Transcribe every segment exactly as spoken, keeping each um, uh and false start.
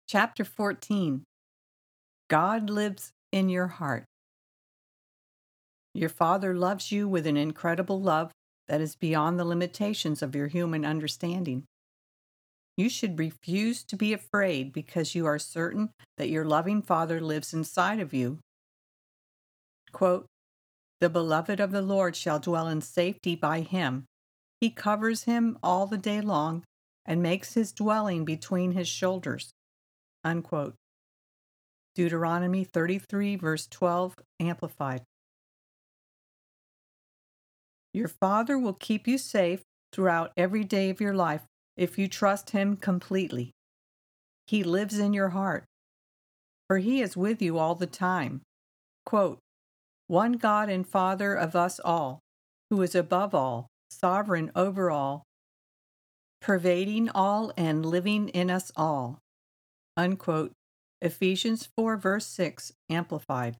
Chapter fourteen. God lives in your heart. Your Father loves you with an incredible love that is beyond the limitations of your human understanding. You should refuse to be afraid because you are certain that your loving Father lives inside of you. Quote, "The beloved of the Lord shall dwell in safety by him. He covers him all the day long and makes his dwelling between his shoulders." Unquote. Deuteronomy thirty-three, verse twelve, Amplified. Your Father will keep you safe throughout every day of your life if you trust Him completely. He lives in your heart, for He is with you all the time. Quote, "One God and Father of us all, who is above all, sovereign over all, pervading all and living in us all." Unquote. Ephesians four, verse six, Amplified.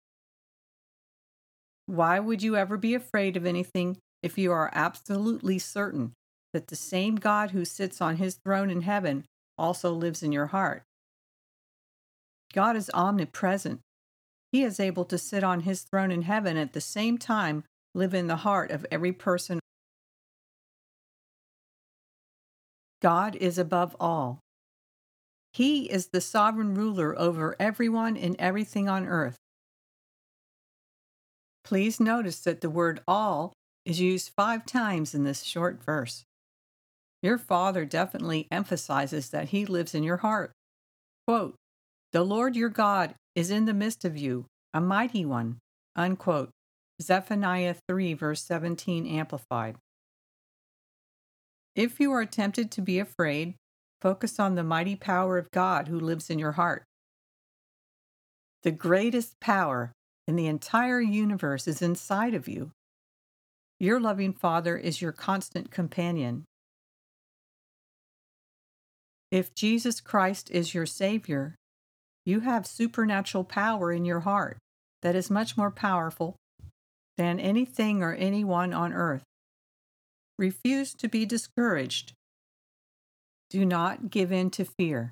Why would you ever be afraid of anything if you are absolutely certain that the same God who sits on his throne in heaven also lives in your heart? God is omnipresent. He is able to sit on his throne in heaven at the same time live in the heart of every person. God is above all. He is the sovereign ruler over everyone and everything on earth. Please notice that the word all is used five times in this short verse. Your Father definitely emphasizes that He lives in your heart. Quote, "The Lord your God is in the midst of you, a mighty one." Unquote. Zephaniah three, verse seventeen, Amplified. If you are tempted to be afraid, focus on the mighty power of God who lives in your heart. The greatest power in the entire universe is inside of you. Your loving Father is your constant companion. If Jesus Christ is your Savior, you have supernatural power in your heart that is much more powerful than anything or anyone on earth. Refuse to be discouraged. Do not give in to fear.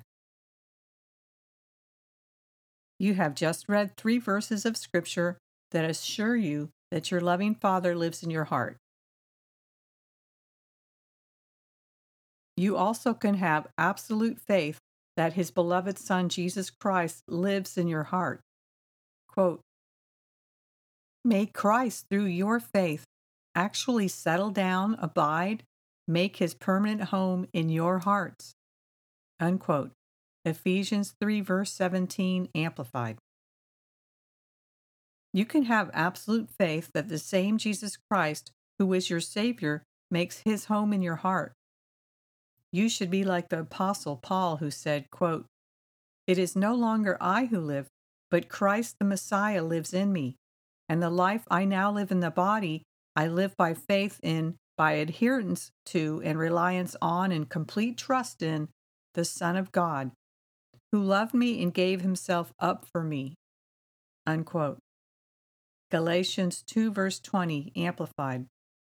You have just read three verses of Scripture that assure you that your loving Father lives in your heart. You also can have absolute faith that His beloved Son, Jesus Christ, lives in your heart. Quote, "May Christ, through your faith, actually settle down, abide, make His permanent home in your hearts." Unquote. Ephesians three, verse seventeen, Amplified. You can have absolute faith that the same Jesus Christ, who is your Savior, makes His home in your heart. You should be like the Apostle Paul, who said, quote, "It is no longer I who live, but Christ the Messiah lives in me. And the life I now live in the body, I live by faith in, by adherence to, and reliance on, and complete trust in the Son of God, who loved me and gave Himself up for me." Unquote. Galatians two, verse twenty, Amplified.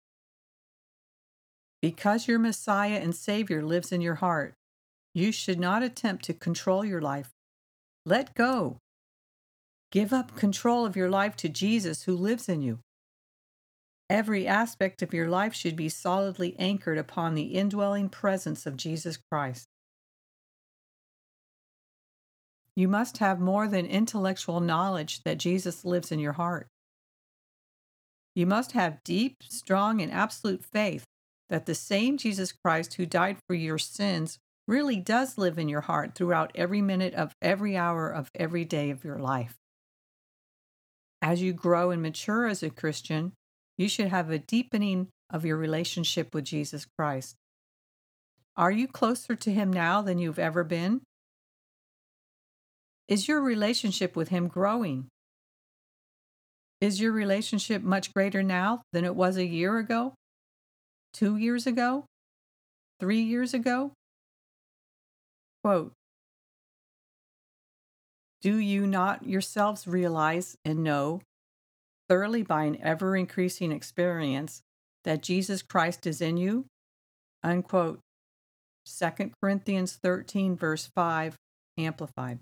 Because your Messiah and Savior lives in your heart, you should not attempt to control your life. Let go. Give up control of your life to Jesus who lives in you. Every aspect of your life should be solidly anchored upon the indwelling presence of Jesus Christ. You must have more than intellectual knowledge that Jesus lives in your heart. You must have deep, strong, and absolute faith that the same Jesus Christ who died for your sins really does live in your heart throughout every minute of every hour of every day of your life. As you grow and mature as a Christian, you should have a deepening of your relationship with Jesus Christ. Are you closer to Him now than you've ever been? Is your relationship with Him growing? Is your relationship much greater now than it was a year ago? Two years ago? Three years ago? Quote, "Do you not yourselves realize and know thoroughly by an ever-increasing experience that Jesus Christ is in you?" Unquote. Second Corinthians thirteen, verse five, Amplified.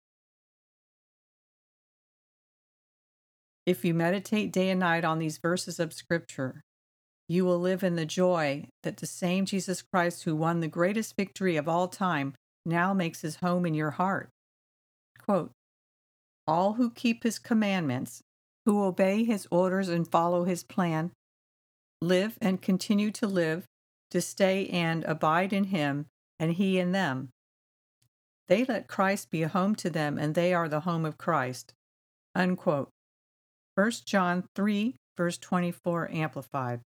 If you meditate day and night on these verses of Scripture, you will live in the joy that the same Jesus Christ who won the greatest victory of all time now makes his home in your heart. Quote, all who keep his commandments, who obey his orders and follow his plan, live and continue to live, to stay and abide in him, and he in them. They let Christ be a home to them, and they are the home of Christ. Unquote. First John three, verse twenty-four, Amplified.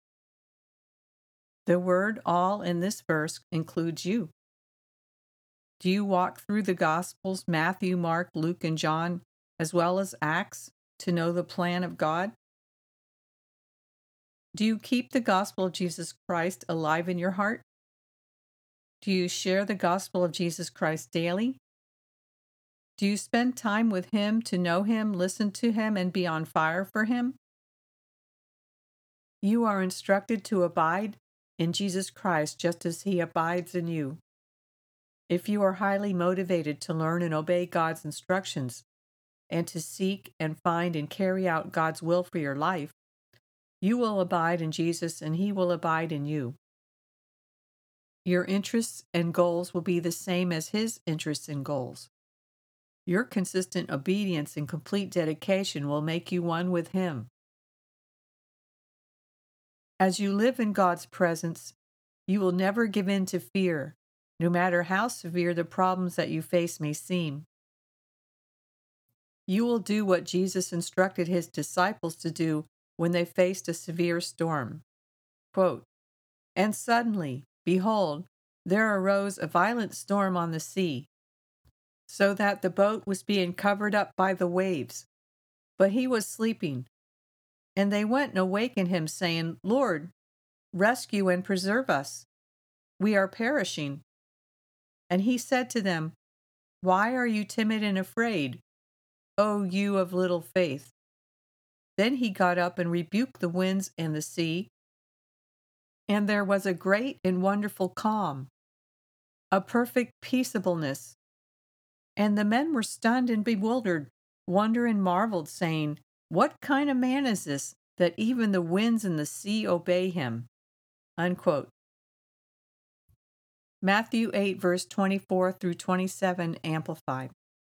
The word all in this verse includes you. Do you walk through the Gospels, Matthew, Mark, Luke, and John, as well as Acts, to know the plan of God? Do you keep the gospel of Jesus Christ alive in your heart? Do you share the gospel of Jesus Christ daily? Do you spend time with him to know him, listen to him, and be on fire for him? You are instructed to abide in Jesus Christ just as he abides in you. If you are highly motivated to learn and obey God's instructions and to seek and find and carry out God's will for your life, you will abide in Jesus and he will abide in you. Your interests and goals will be the same as his interests and goals. Your consistent obedience and complete dedication will make you one with him. As you live in God's presence, you will never give in to fear, no matter how severe the problems that you face may seem. You will do what Jesus instructed his disciples to do when they faced a severe storm. Quote, and suddenly, behold, there arose a violent storm on the sea, so that the boat was being covered up by the waves. But he was sleeping. And they went and awakened him, saying, Lord, rescue and preserve us. We are perishing. And he said to them, why are you timid and afraid, O you of little faith? Then he got up and rebuked the winds and the sea, and there was a great and wonderful calm, a perfect peaceableness. And the men were stunned and bewildered, wonder and marveled, saying, what kind of man is this, that even the winds and the sea obey him? Unquote. Matthew eight, verse twenty-four through twenty-seven, Amplified.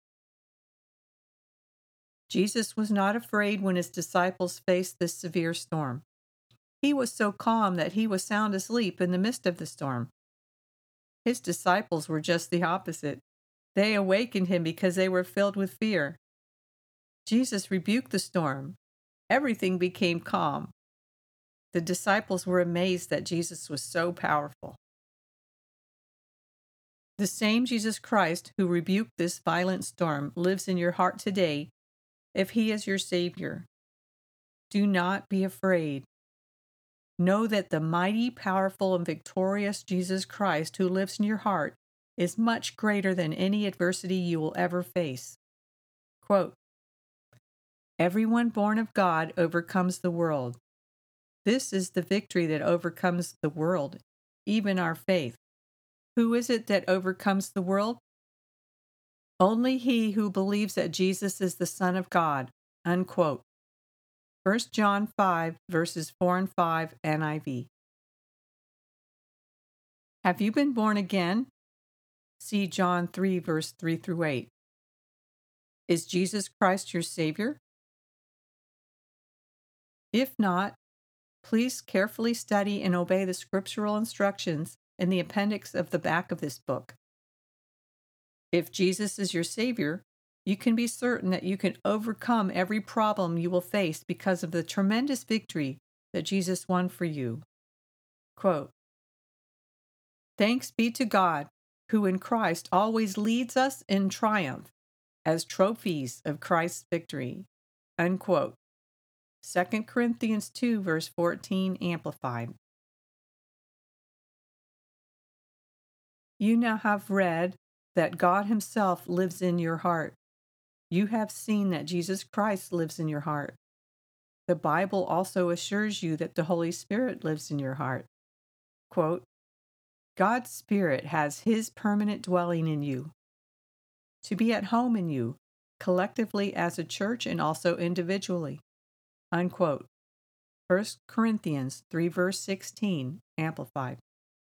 Jesus was not afraid when his disciples faced this severe storm. He was so calm that he was sound asleep in the midst of the storm. His disciples were just the opposite. They awakened him because they were filled with fear. Jesus rebuked the storm. Everything became calm. The disciples were amazed that Jesus was so powerful. The same Jesus Christ who rebuked this violent storm lives in your heart today if he is your Savior. Do not be afraid. Know that the mighty, powerful, and victorious Jesus Christ who lives in your heart is much greater than any adversity you will ever face. Quote, everyone born of God overcomes the world. This is the victory that overcomes the world, even our faith. Who is it that overcomes the world? Only he who believes that Jesus is the Son of God. Unquote. First John five, verses four and five, N I V. Have you been born again? See John three, verse three through eight. Is Jesus Christ your Savior? If not, please carefully study and obey the scriptural instructions in the appendix of the back of this book. If Jesus is your Savior, you can be certain that you can overcome every problem you will face because of the tremendous victory that Jesus won for you. Quote, thanks be to God, who in Christ always leads us in triumph as trophies of Christ's victory. Unquote. Second Corinthians two, verse fourteen, Amplified. You now have read that God himself lives in your heart. You have seen that Jesus Christ lives in your heart. The Bible also assures you that the Holy Spirit lives in your heart. Quote, God's Spirit has his permanent dwelling in you. to be at home in you, collectively as a church and also individually. Unquote. First Corinthians three verse sixteen, Amplified.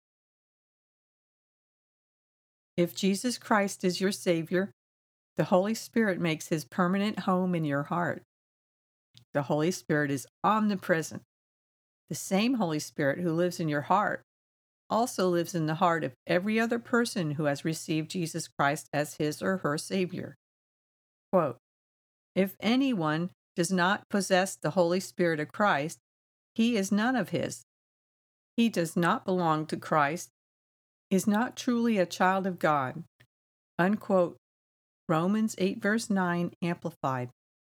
If Jesus Christ is your Savior, the Holy Spirit makes his permanent home in your heart. The Holy Spirit is omnipresent. The same Holy Spirit who lives in your heart also lives in the heart of every other person who has received Jesus Christ as his or her Savior. Quote, if anyone does not possess the Holy Spirit of Christ, he is none of his. He does not belong to Christ, is not truly a child of God. Unquote. Romans eight verse nine, Amplified.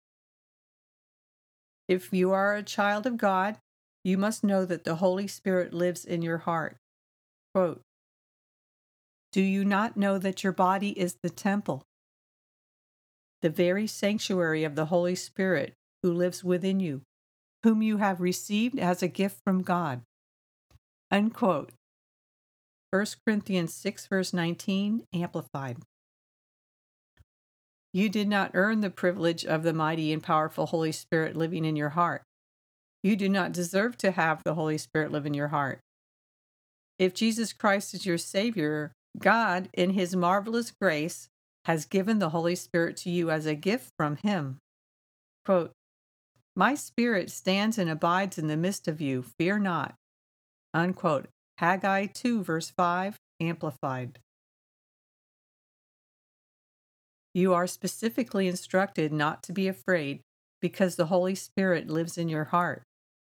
If you are a child of God, you must know that the Holy Spirit lives in your heart. Quote, do you not know that your body is the temple, the very sanctuary of the Holy Spirit who lives within you, whom you have received as a gift from God? Unquote. First Corinthians six verse nineteen, Amplified. You did not earn the privilege of the mighty and powerful Holy Spirit living in your heart. You do not deserve to have the Holy Spirit live in your heart. If Jesus Christ is your Savior, God, in his marvelous grace, has given the Holy Spirit to you as a gift from him. Quote, my spirit stands and abides in the midst of you, fear not. Unquote. Haggai two verse five, Amplified. You are specifically instructed not to be afraid because the Holy Spirit lives in your heart.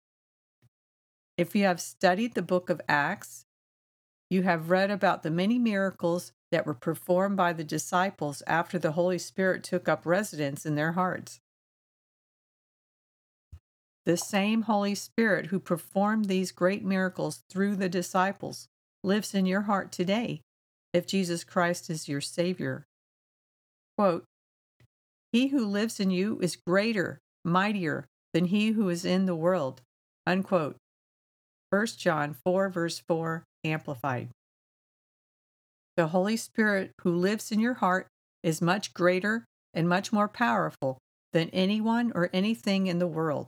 If you have studied the book of Acts, you have read about the many miracles that were performed by the disciples after the Holy Spirit took up residence in their hearts. The same Holy Spirit who performed these great miracles through the disciples lives in your heart today if Jesus Christ is your Savior. Quote, he who lives in you is greater, mightier than he who is in the world. Unquote. First John four verse four, Amplified. The Holy Spirit who lives in your heart is much greater and much more powerful than anyone or anything in the world.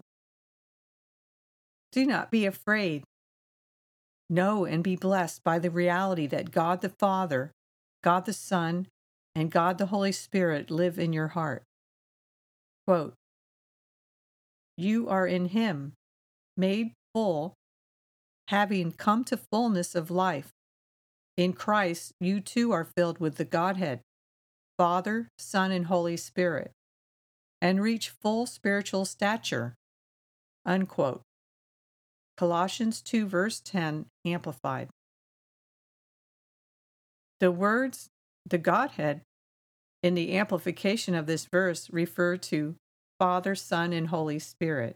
Do not be afraid. Know and be blessed by the reality that God the Father, God the Son, and God the Holy Spirit live in your heart. Quote, you are in him, made full, having come to fullness of life. In Christ, you too are filled with the Godhead, Father, Son, and Holy Spirit, and reach full spiritual stature. Unquote. Colossians two verse ten, Amplified. The words, the Godhead, in the amplification of this verse refer to Father, Son, and Holy Spirit.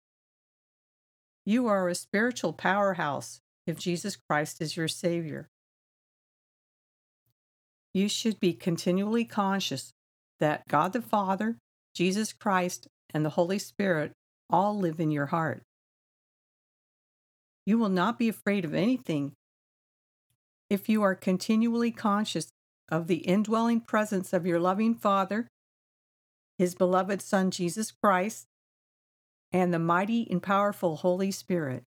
You are a spiritual powerhouse if Jesus Christ is your Savior. You should be continually conscious that God the Father, Jesus Christ, and the Holy Spirit all live in your heart. You will not be afraid of anything if you are continually conscious of the indwelling presence of your loving Father, his beloved Son Jesus Christ, and the mighty and powerful Holy Spirit.